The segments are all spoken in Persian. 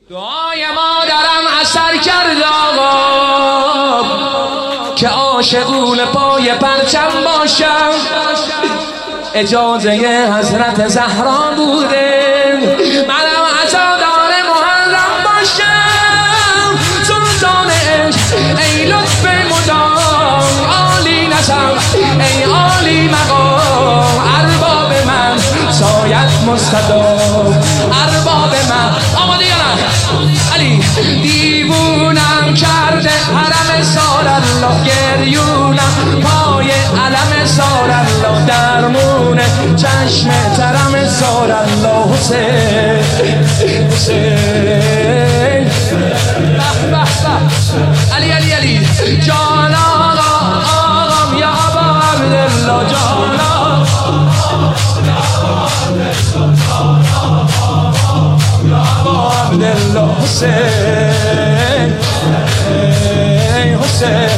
دعای مادرم اثر کرد آقا که عاشقون پای پرچم باشم. اجازه حضرت زهرا بوده منم عزادار محرم باشم. سلطان عشق ای لطف مدام، عالی نظر ای عالی مقام، ارباب من سایت مستدام، ارباب من. آماده یا نه؟ علی دیوونم کرده حرم سال الله، گریونم پای علم سال الله، درمون چشم ترم سال الله. حسین حسین علی علی علی جان آقا، آقام یا ابا عبدالله، جان عبدالله. حسین حسین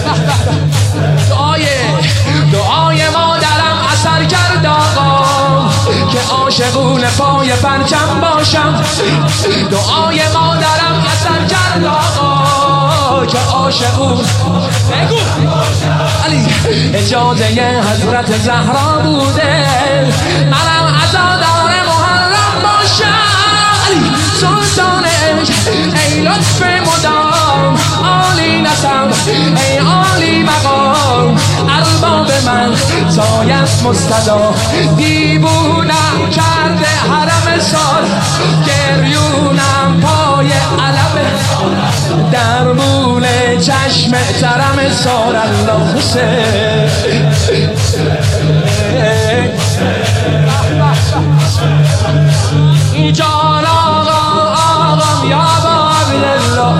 دعای مادرم اثر کرد آقا که عاشقون پای پرچم باشم. دعای مادرم اثر کرد آقا که عاشقون بگو علی اجازه حضرت زهرا بوده منم عزادار محرم باشم. علی سلطان عشق ای لطف مدام، عالی نسم ای عالی مقام، ارباب من سایت مستدا، دیوونم کرده حرم سال، گریونم پای علم درمون چشم ترم سال الله. حسین جان آقا، آقام یا ابا عبدالله،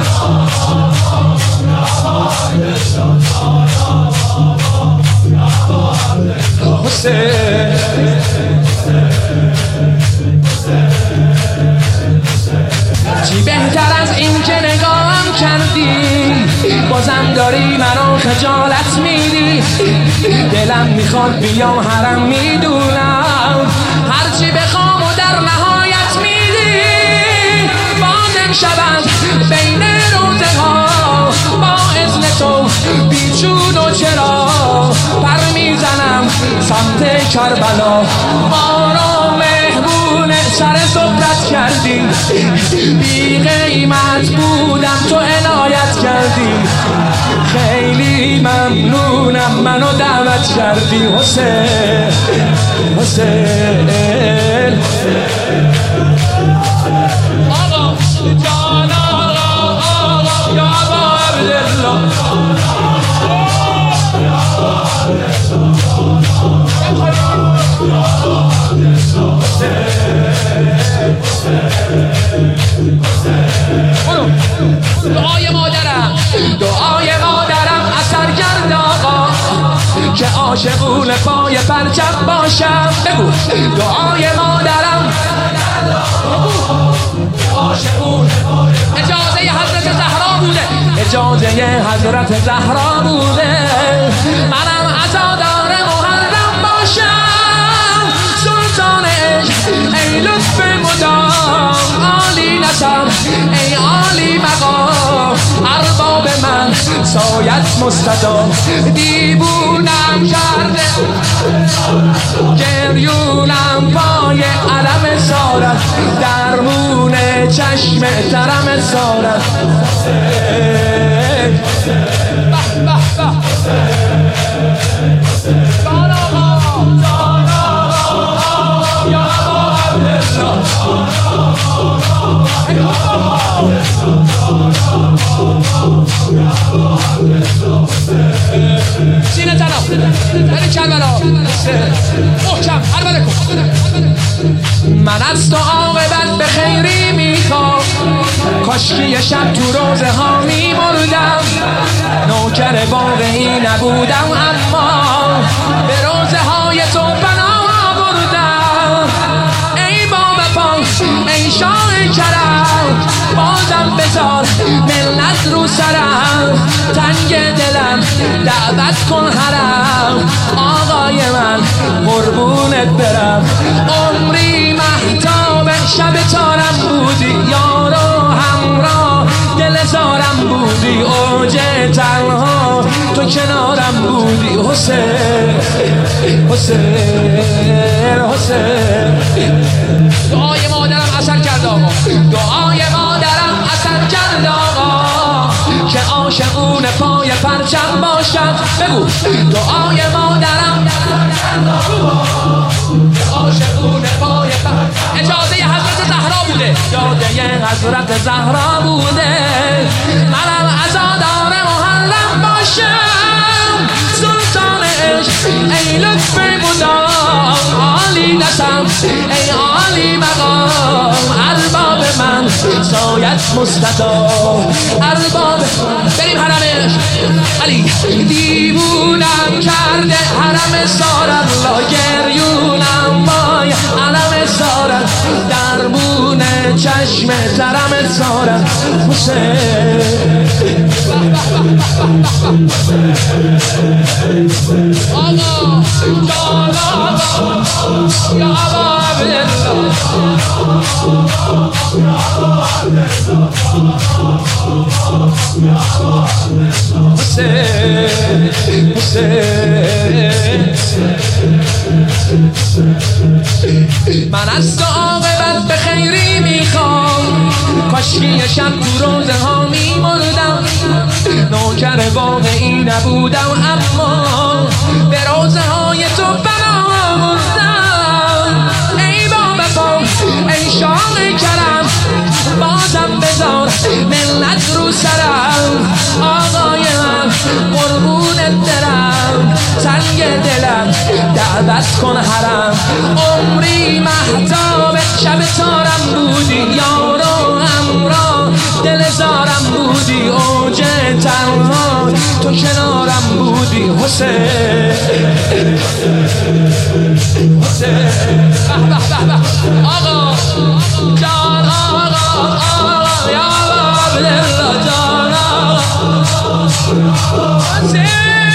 حسین چی بهتر از این که نگاهم کردی، بازم داری منو خجالت میدی. دلم میخواد بیام حرم، میدونم هرچی بخوام و در نهایت میدی. بازم شود بین روزه ها با اذن تو بیچون و چرا پر میزنم سمت کربلا. ما رو مهمون سر صحبت کردی، بی قیمت بودم تو عنایت کردی، خیلی ممنونم منو دعوت کردی. حسین حسین آقا جان آقا، آقا یا ابا عبدالله، دعای مادرم اثر کرد آقا که عاشقون پای پرچم باشم. بگو دعای مادرم عاشقون اجازه حضرت زهرا بوده، اجازه حضرت زهرا بوده منم عزادار محرم باشم. سلطان عشق ای لطف مدام، عالی نسم ای عالی مقام، ارباب من سایت مستدام، دیوونم کرده گریونم پای علم سارت، درمون چشم ترم سارت. جان آقا، جان آقا یا ابا عبدالله، سینه تنم بری کربلا، محکم عربده کن. من از تو عاقبت به خیری میخوام، کاشکی یه شب تو روزه ها میمردم، نوکر واقعی نبودم اما به روزه های تو پناه بردم. ای بابا پاک ای شاه کرم، بازم بذار ملت رو سرم، تنگ دلم دعوت کن حرم. آقای من قربونت برم، عمری مهتاب شب تارم بودی یا کنارم بودی حسین حسین حسین. دعای مادرم اثر کرد آقا، دعای مادرم اثر کرد آقا که عاشقون پای پرچم باشد. بگو دعای مادرم عاشقون پای پرچم. اجازه حضرت زهرا بوده، اجازه حضرت زهرا بوده. منم عزادار محرم باشم، سلطان عشق ای لطف مدام، عالی نسم ای عالی مقام. ارباب من سایت مستطاع، ارباب. بریم حرمش علی. دیوونم کرده حرم سارم، لا گریونم وای علم سارم، دربون چشم ترم سارم حسین. آقا جان آقا یا ابا عبدالله، حسین حسین. من از تو عاقبت به خیری میخوام، کاشکی شب تو روزه ها میمردم، نوکر واقعی نبودم اما به روزه های تو بنا بردم. ای بابا پا ای شاق کرم، بازم بذار ملت رو سرم. آقای من قربونت درم، سنگ دلم دعوت کن حرم. عمری مهتاب شب تارم بودی، یارو همراه دل زارم بودی، اوج تنها تو کنارم بودی حسین حسین. به به به آقا جان آقا یا عبدالله جان آقا حسین.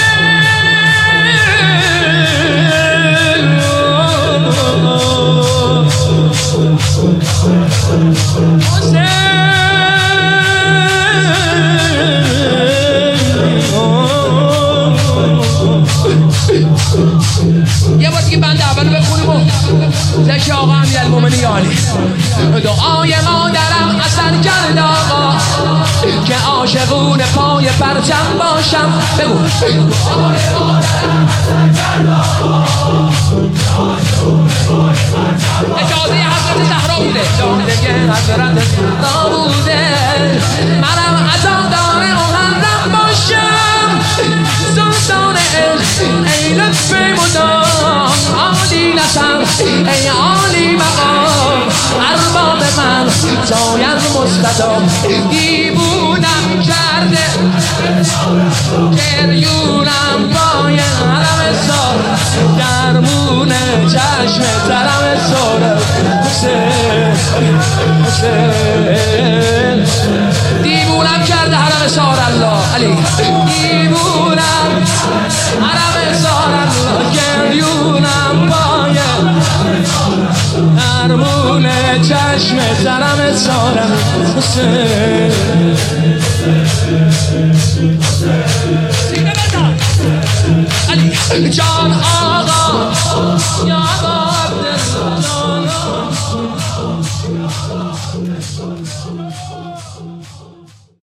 یه بار دیگه بند اولو بخونیم و زکی آقا امیرالمومنین عالی. دعای مادرم اثر کرد آقا که عاشقون پای پرچم باشم. بگو دعای مادرم اثر کرد آقا، اجازه حضرت زهرا بوده، اجازه حضرت زهرا بوده. منم عزادار محرم باشم، سلطان عشق ای لطف مدام، عالی نسم ای عالی مقام. ارباب من سایت مستدام، دیوونم کرده گریونم پای حرم سار، درمون چشم ترم سار حسین حسین. دیوونم کرده حرم سار الله علی، دیوونم حرم سار الله، گریونم پای درمون چشم ترم سار حسین. علی جان آقا یا ابا عبدالله جان آقا.